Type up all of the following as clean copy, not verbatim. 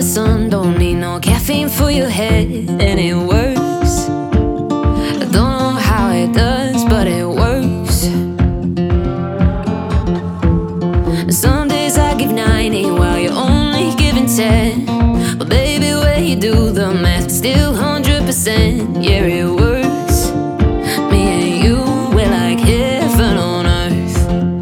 sun, don't need no caffeine for your head, and it works. I don't know how it does, but it works. Some days I give 90 while you're only giving 10. But baby, when you do the math, it's still 100%. Yeah, it works. Me and you, we're like heaven on earth.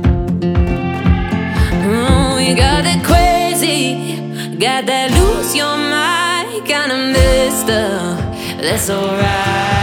Oh, you got that crazy, got that lose your mind kind of messed up. That's alright.